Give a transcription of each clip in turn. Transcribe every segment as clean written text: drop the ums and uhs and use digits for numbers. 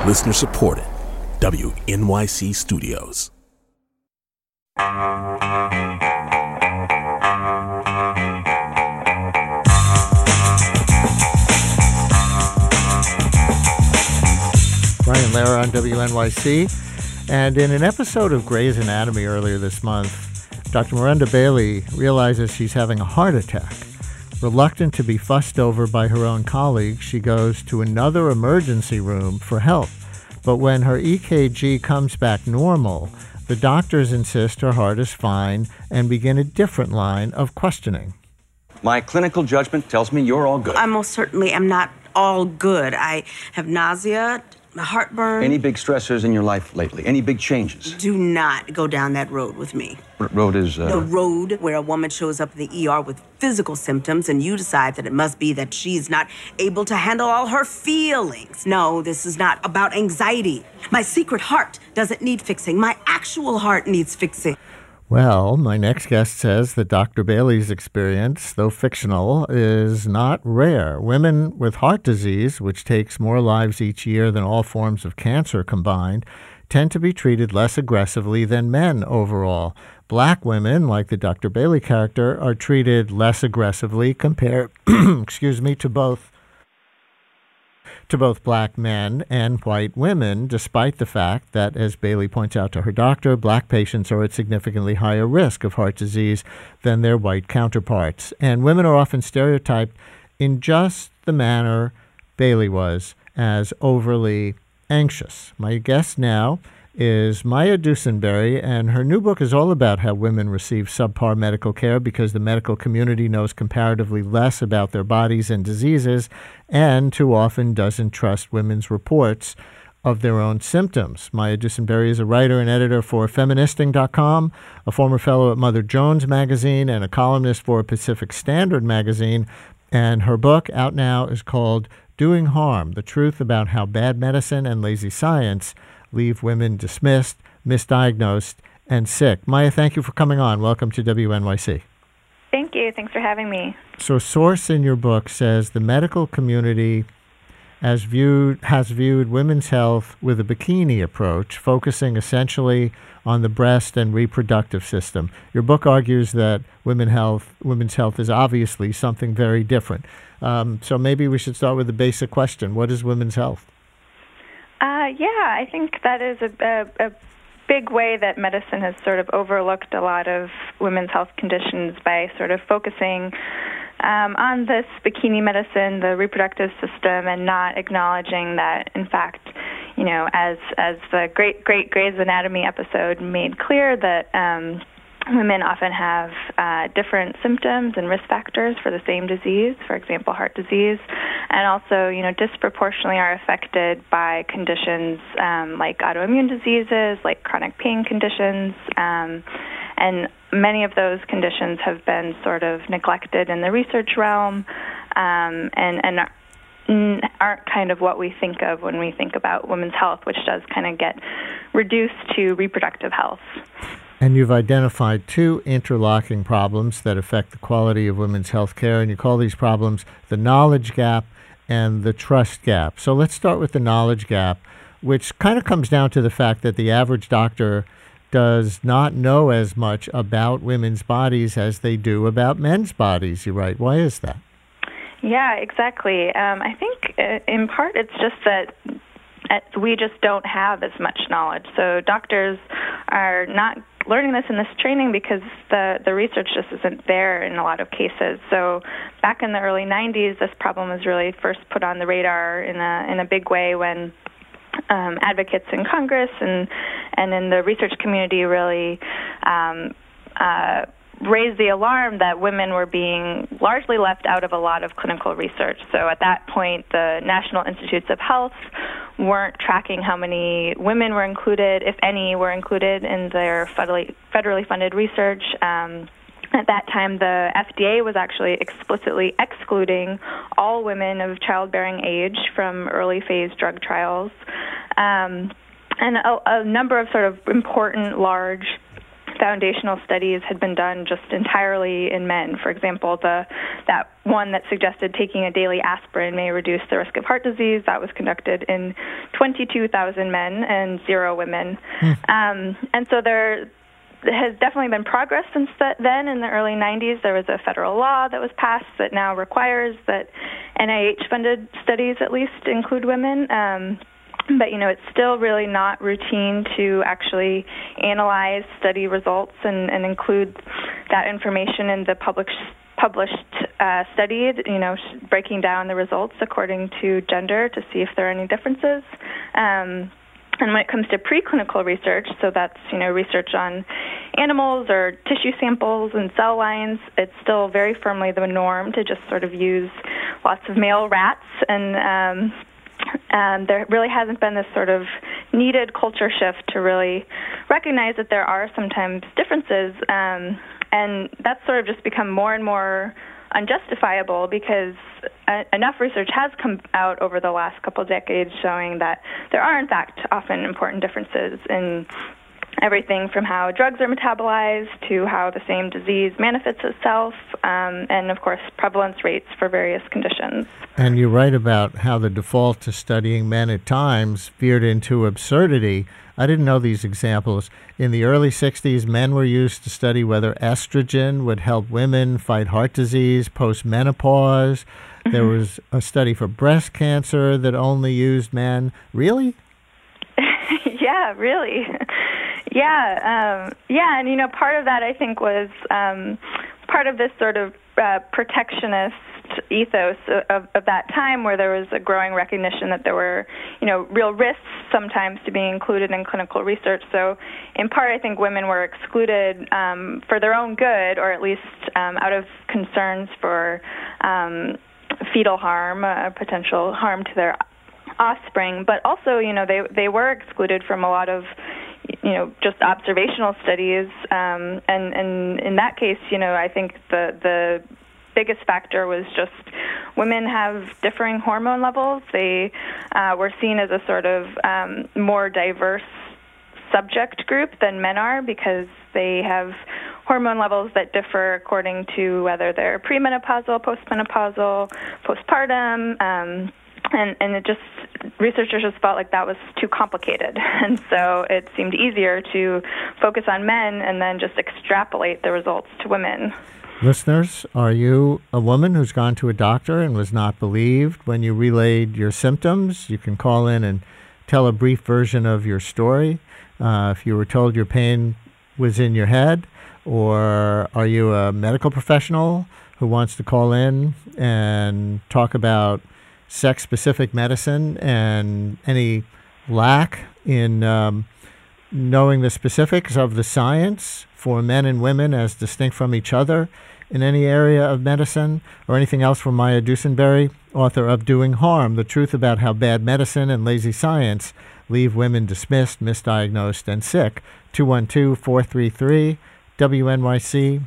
Listener supported. WNYC Studios. Brian Lehrer on WNYC. And in an episode of Grey's Anatomy earlier this month, Dr. Miranda Bailey realizes she's having a heart attack. Reluctant to be fussed over by her own colleagues, she goes to another emergency room for help. But when her EKG comes back normal, the doctors insist her heart is fine and begin a different line of questioning. My clinical judgment tells me you're all good. I most certainly am not all good. I have nausea, heartburn. Any big stressors in your life lately? Any big changes? Do not go down that road with me. What road is... The road where a woman shows up in the ER with physical symptoms and you decide that it must be that she's not able to handle all her feelings. No, this is not about anxiety. My secret heart doesn't need fixing. My actual heart needs fixing. Well, my next guest says that Dr. Bailey's experience, though fictional, is not rare. Women with heart disease, which takes more lives each year than all forms of cancer combined, tend to be treated less aggressively than men overall. Black women, like the Dr. Bailey character, are treated less aggressively compared, to both black men and white women, despite the fact that, as Bailey points out to her doctor, black patients are at significantly higher risk of heart disease than their white counterparts. And women are often stereotyped in just the manner Bailey was, as overly anxious. My guest now is Maya Dusenberry, and her new book is all about how women receive subpar medical care because the medical community knows comparatively less about their bodies and diseases and too often doesn't trust women's reports of their own symptoms. Maya Dusenberry is a writer and editor for Feministing.com, a former fellow at Mother Jones magazine, and a columnist for Pacific Standard magazine. And her book, out now, is called Doing Harm, The Truth About How Bad Medicine and Lazy Science Leave Women Dismissed, Misdiagnosed, and Sick. Maya, thank you for coming on. Welcome to WNYC. Thank you. Thanks for having me. So a source in your book says the medical community has viewed women's health with a bikini approach, focusing essentially on the breast and reproductive system. Your book argues that women's health is obviously something very different. So maybe we should start with the basic question. What is women's health? I think that is a big way that medicine has sort of overlooked a lot of women's health conditions by sort of focusing on this bikini medicine, the reproductive system, and not acknowledging that, in fact, you know, as the great Grey's Anatomy episode made clear, that women often have different symptoms and risk factors for the same disease, for example, heart disease, and also, you know, disproportionately are affected by conditions like autoimmune diseases, like chronic pain conditions, and many of those conditions have been sort of neglected in the research realm, and aren't kind of what we think of when we think about women's health, which does kind of get reduced to reproductive health. And you've identified two interlocking problems that affect the quality of women's health care, and you call these problems the knowledge gap and the trust gap. So let's start with the knowledge gap, which kind of comes down to the fact that the average doctor does not know as much about women's bodies as they do about men's bodies, you write. Why is that? Yeah, exactly. I think in part it's just that we just don't have as much knowledge. So doctors are not learning this in this training because the research just isn't there in a lot of cases. So back in the early 90s, this problem was really first put on the radar in a big way when advocates in Congress and in the research community really raised the alarm that women were being largely left out of a lot of clinical research. So at that point, the National Institutes of Health weren't tracking how many women were included, if any, were included in their federally funded research. At that time, the FDA was actually explicitly excluding all women of childbearing age from early phase drug trials. And a number of sort of important, large foundational studies had been done just entirely in men. For example, that one that suggested taking a daily aspirin may reduce the risk of heart disease, that was conducted in 22,000 men and 0 women. And so there has definitely been progress since then. In the early 90s, there was a federal law that was passed that now requires that NIH-funded studies at least include women. But, it's still really not routine to actually analyze study results and include that information in the published study, breaking down the results according to gender to see if there are any differences. And when it comes to preclinical research, so that's, research on animals or tissue samples and cell lines, it's still very firmly the norm to just sort of use lots of male rats. And there really hasn't been this sort of needed culture shift to really recognize that there are sometimes differences. And that's sort of just become more and more unjustifiable because enough research has come out over the last couple of decades showing that there are, in fact, often important differences in everything from how drugs are metabolized to how the same disease manifests itself, and, of course, prevalence rates for various conditions. And you write about how the default to studying men at times veered into absurdity. I didn't know these examples. In the early 60s, men were used to study whether estrogen would help women fight heart disease post-menopause. There was a study for breast cancer that only used men. Really? Yeah, really. Yeah, and part of that I think was part of this sort of protectionist ethos of that time, where there was a growing recognition that there were, real risks sometimes to being included in clinical research. So, in part, I think women were excluded for their own good, or at least out of concerns for fetal harm, potential harm to their offspring. But also, they were excluded from a lot of just observational studies, and in that case, I think the biggest factor was just women have differing hormone levels. They were seen as a sort of more diverse subject group than men are because they have hormone levels that differ according to whether they're premenopausal, postmenopausal, postpartum, and it just, researchers just felt like that was too complicated. And so it seemed easier to focus on men and then just extrapolate the results to women. Listeners, are you a woman who's gone to a doctor and was not believed when you relayed your symptoms? You can call in and tell a brief version of your story. If you were told your pain was in your head, or are you a medical professional who wants to call in and talk about sex-specific medicine and any lack in knowing the specifics of the science for men and women as distinct from each other in any area of medicine, or anything else from Maya Dusenberry, author of Doing Harm, The Truth About How Bad Medicine and Lazy Science Leave Women Dismissed, Misdiagnosed, and Sick. 212-433-WNYC,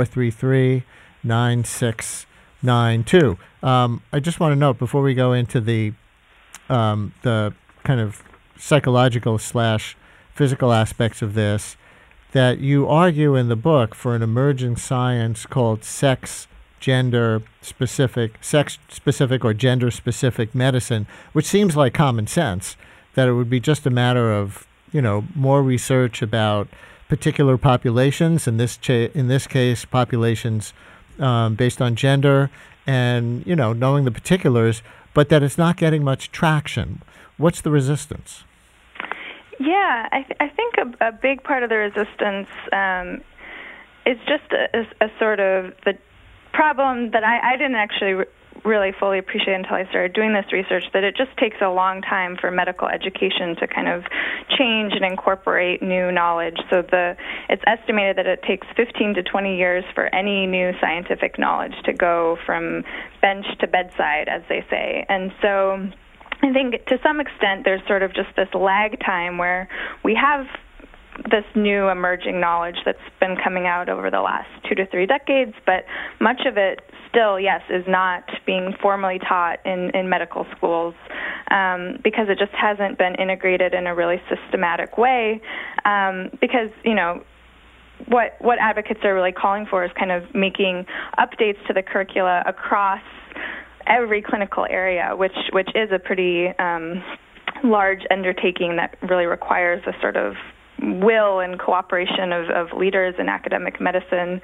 433-9692. I just want to note before we go into the kind of psychological / physical aspects of this, that you argue in the book for an emerging science called sex-specific or gender-specific medicine, which seems like common sense, that it would be just a matter of, more research about particular populations, in this case, populations based on gender, and, knowing the particulars, but that it's not getting much traction. What's the resistance? Yeah, I think a big part of the resistance is just a sort of the problem that I didn't actually really fully appreciate until I started doing this research, that it just takes a long time for medical education to kind of change and incorporate new knowledge. So it's estimated that it takes 15 to 20 years for any new scientific knowledge to go from bench to bedside, as they say. And so I think to some extent there's sort of just this lag time where we have this new emerging knowledge that's been coming out over the last 2 to 3 decades, but much of it still, yes, is not being formally taught in medical schools because it just hasn't been integrated in a really systematic way because, what advocates are really calling for is kind of making updates to the curricula across every clinical area, which is a pretty large undertaking that really requires a sort of will and cooperation of leaders in academic medicine.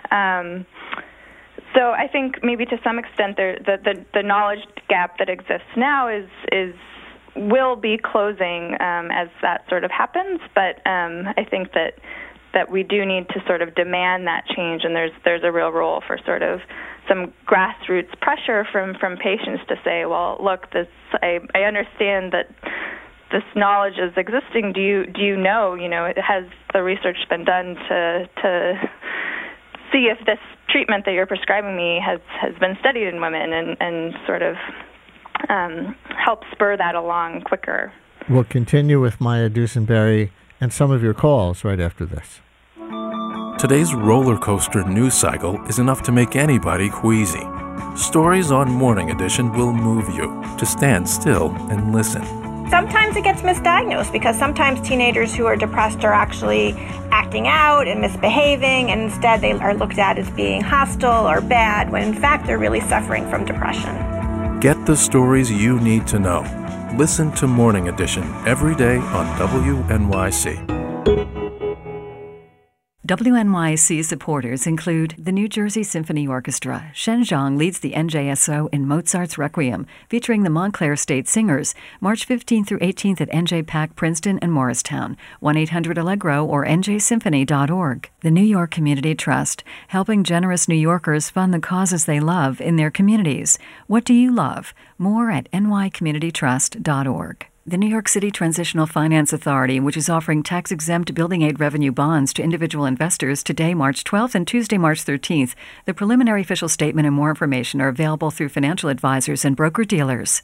So I think maybe to some extent the knowledge gap that exists now will be closing as that sort of happens. But I think that we do need to sort of demand that change, and there's a real role for sort of some grassroots pressure from patients to say, well, look, I understand that this knowledge is existing. Do you know, has the research been done to see if this treatment that you're prescribing me has been studied in women, and sort of help spur that along quicker. We'll continue with Maya Dusenberry and some of your calls right after this. Today's roller coaster news cycle is enough to make anybody queasy. Stories on Morning Edition will move you to stand still and listen. Sometimes it gets misdiagnosed because sometimes teenagers who are depressed are actually acting out and misbehaving, and instead they are looked at as being hostile or bad, when in fact they're really suffering from depression. Get the stories you need to know. Listen to Morning Edition every day on WNYC. WNYC supporters include the New Jersey Symphony Orchestra. Shen Zhang leads the NJSO in Mozart's Requiem, featuring the Montclair State Singers, March 15th through 18th at NJPAC Princeton and Morristown, 1-800-ALLEGRO or njsymphony.org. The New York Community Trust, helping generous New Yorkers fund the causes they love in their communities. What do you love? More at nycommunitytrust.org. The New York City Transitional Finance Authority, which is offering tax-exempt building aid revenue bonds to individual investors today, March 12th, and Tuesday, March 13th. The preliminary official statement and more information are available through financial advisors and broker-dealers.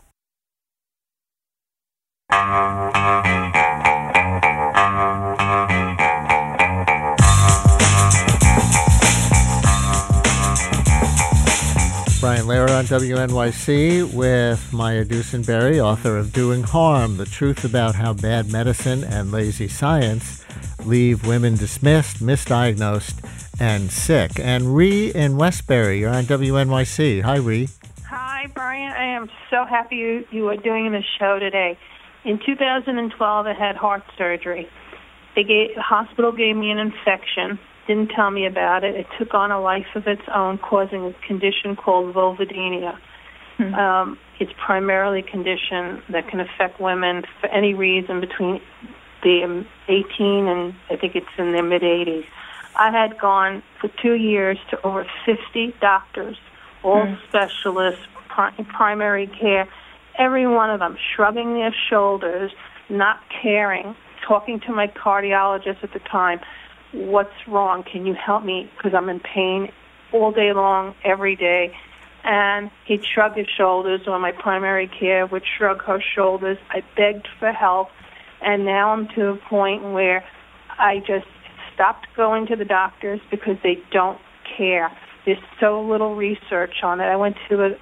Brian Lehrer on WNYC with Maya Dusenberry, author of Doing Harm, The Truth About How Bad Medicine and Lazy Science Leave Women Dismissed, Misdiagnosed, and Sick. And Ree in Westbury, you're on WNYC. Hi, Ree. Hi, Brian. I am so happy you are doing this show today. In 2012, I had heart surgery. The hospital gave me an infection. Didn't tell me about it. It took on a life of its own, causing a condition called vulvodynia. It's primarily a condition that can affect women for any reason between the 18 and I think it's in their mid-80s. I had gone for 2 years to over 50 doctors, all specialists, primary care, every one of them shrugging their shoulders, not caring, talking to my cardiologist at the time. What's wrong? Can you help me? Because I'm in pain all day long, every day. And he'd shrug his shoulders, or my primary care would shrug her shoulders. I begged for help, and now I'm to a point where I just stopped going to the doctors because they don't care. There's so little research on it. I went to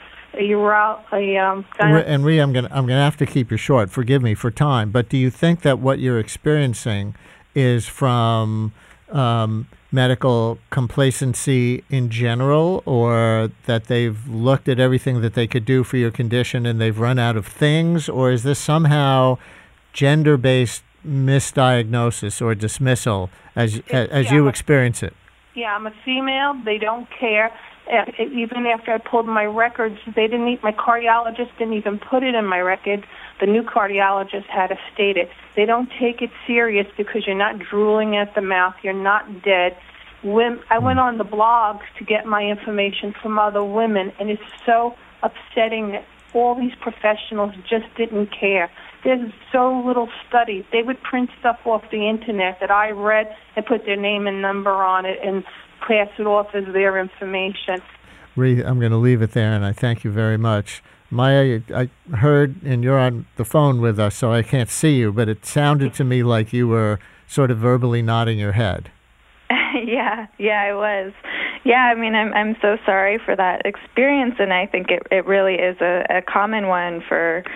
and Rhea, I'm gonna have to keep you short. Forgive me for time, but do you think that what you're experiencing is from medical complacency in general, or that they've looked at everything that they could do for your condition and they've run out of things, or is this somehow gender-based misdiagnosis or dismissal as you experience it? Yeah, I'm a female. They don't care. Even after I pulled my records, my cardiologist didn't even put it in my record. The new cardiologist had to state it. They don't take it serious because you're not drooling at the mouth. You're not dead. I went on the blogs to get my information from other women, and it's so upsetting that all these professionals just didn't care. There's so little studies. They would print stuff off the Internet that I read and put their name and number on it and pass it off as their information. Ree, I'm going to leave it there, and I thank you very much. Maya, I heard, and you're on the phone with us, so I can't see you, but it sounded to me like you were sort of verbally nodding your head. Yeah, I was. Yeah, I mean, I'm so sorry for that experience, and I think it really is a common one for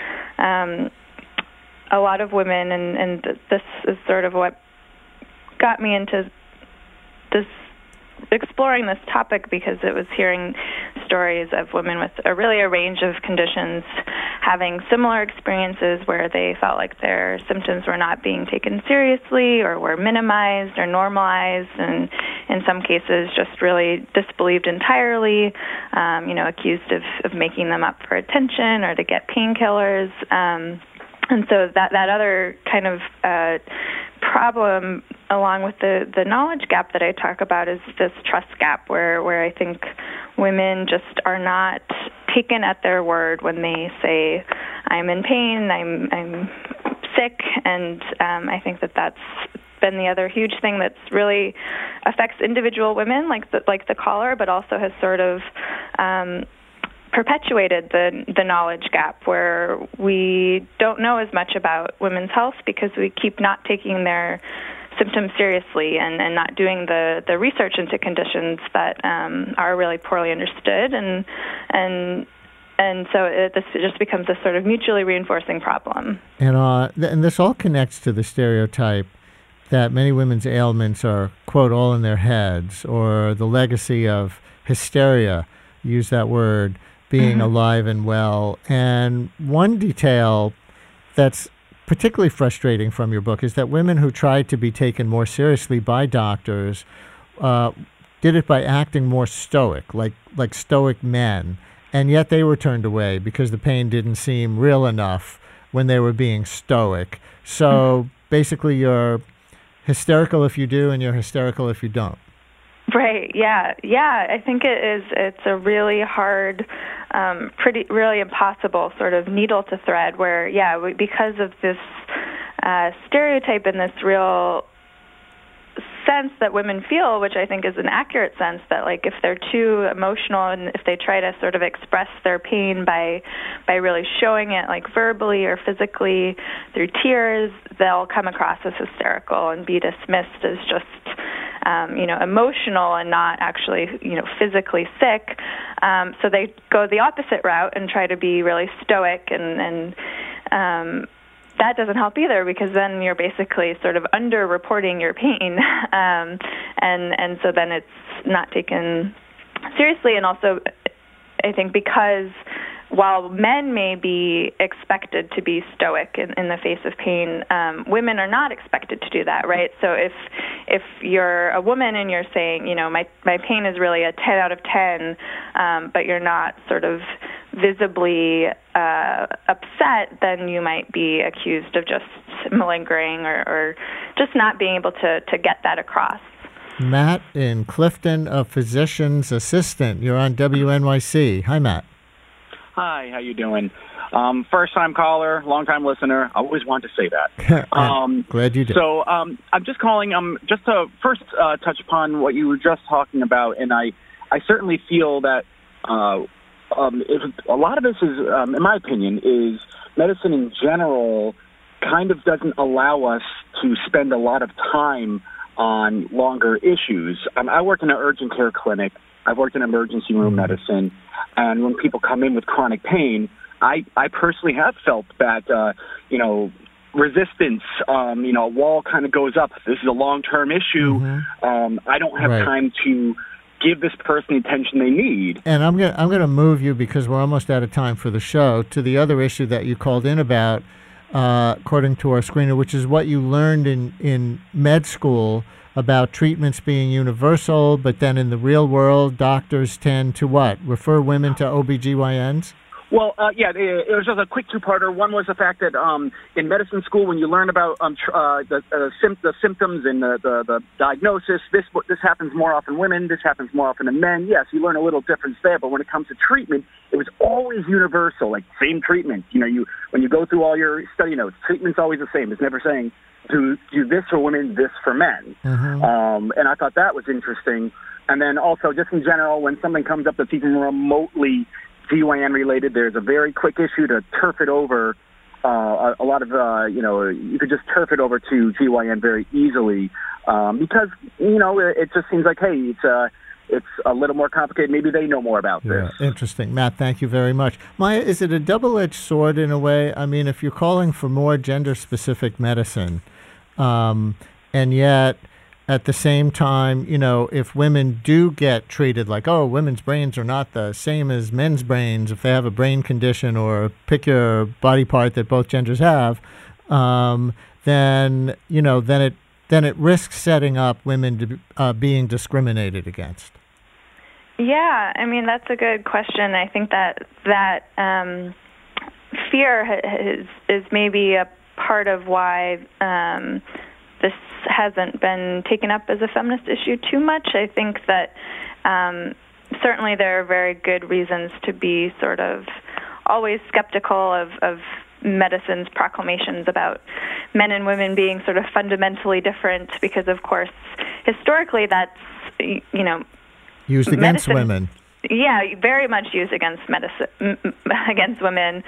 a lot of women, and this is sort of what got me into exploring this topic because it was hearing stories of women with a range of conditions having similar experiences where they felt like their symptoms were not being taken seriously or were minimized or normalized, and in some cases just really disbelieved entirely, accused of making them up for attention or to get painkillers. And so that other kind of problem, along with the knowledge gap that I talk about, is this trust gap where I think women just are not taken at their word when they say, I'm in pain, I'm sick, and I think that's been the other huge thing that's really affects individual women, like the caller, but also has sort of perpetuated the knowledge gap where we don't know as much about women's health because we keep not taking their symptoms seriously and not doing the research into conditions that are really poorly understood, and so this just becomes a sort of mutually reinforcing problem. And this all connects to the stereotype that many women's ailments are, quote, all in their heads, or the legacy of hysteria, use that word, being alive and well. And one detail that's particularly frustrating from your book is that women who tried to be taken more seriously by doctors did it by acting more stoic, like stoic men, and yet they were turned away because the pain didn't seem real enough when they were being stoic. So basically you're hysterical if you do and you're hysterical if you don't. Right. Yeah. I think it's a really hard, really impossible sort of needle to thread where, because of this stereotype and this real sense that women feel, which I think is an accurate sense, that like if they're too emotional and if they try to sort of express their pain by really showing it like verbally or physically through tears, they'll come across as hysterical and be dismissed as just emotional and not actually, physically sick. So they go the opposite route and try to be really stoic, and that doesn't help either because then you're basically sort of under-reporting your pain, and so then it's not taken seriously. And also, I think because while men may be expected to be stoic in the face of pain, women are not expected to do that, right? So if you're a woman and you're saying, my pain is really a 10 out of 10, but you're not sort of visibly upset, then you might be accused of just malingering or just not being able to get that across. Matt in Clifton, a physician's assistant. You're on WNYC. Hi, Matt. Hi, how you doing? First-time caller, long-time listener. I always wanted to say that. Glad you did. So I'm just calling just to first touch upon what you were just talking about, and I certainly feel that if a lot of this is, in my opinion, is medicine in general kind of doesn't allow us to spend a lot of time on longer issues. I work in an urgent care clinic. I've worked in emergency room medicine, and when people come in with chronic pain, I personally have felt that, resistance, a wall kind of goes up. This is a long-term issue. I don't have time to give this person the attention they need. And I'm gonna move you, because we're almost out of time for the show, to the other issue that you called in about, according to our screener, which is what you learned in med school about treatments being universal, but then in the real world, doctors tend to what? Refer women to OBGYNs? Well, it was just a quick two-parter. One was the fact that in medicine school, when you learn about the symptoms and the diagnosis, this happens more often in women, this happens more often in men. Yes, you learn a little difference there, but when it comes to treatment, it was always universal, like same treatment. When you go through all your study notes, treatment's always the same. It's never saying do this for women, this for men. And I thought that was interesting. And then also, just in general, when something comes up that's even remotely GYN related, there's a very quick issue to turf it over. A lot of, you could just turf it over to GYN very easily because, it just seems like, hey, it's a little more complicated. Maybe they know more about this. Interesting. Matt, thank you very much. Maya, is it a double-edged sword in a way? I mean, if you're calling for more gender-specific medicine, and yet at the same time, if women do get treated like, oh, women's brains are not the same as men's brains, if they have a brain condition or pick your body part that both genders have, then it risks setting up women to, being discriminated against. Yeah, I mean, that's a good question. I think that fear is maybe a part of why this hasn't been taken up as a feminist issue too much. I think that certainly there are very good reasons to be sort of always skeptical of medicine's proclamations about men and women being sort of fundamentally different, because, of course, historically that's, used against women. Yeah, very much used against against women,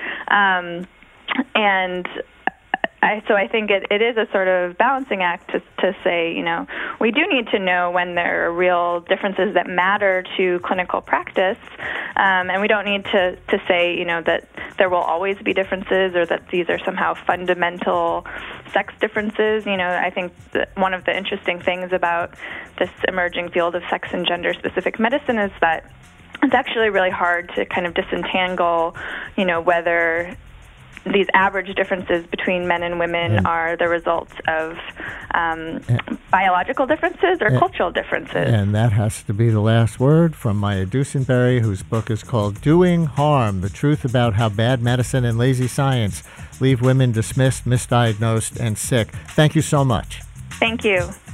and so I think it is a sort of balancing act to say, we do need to know when there are real differences that matter to clinical practice, and we don't need to say, that there will always be differences or that these are somehow fundamental sex differences. I think that one of the interesting things about this emerging field of sex and gender-specific medicine is that it's actually really hard to kind of disentangle, whether these average differences between men and women are the results of biological differences or cultural differences. And that has to be the last word from Maya Dusenberry, whose book is called Doing Harm, The Truth About How Bad Medicine and Lazy Science Leave Women Dismissed, Misdiagnosed, and Sick. Thank you so much. Thank you.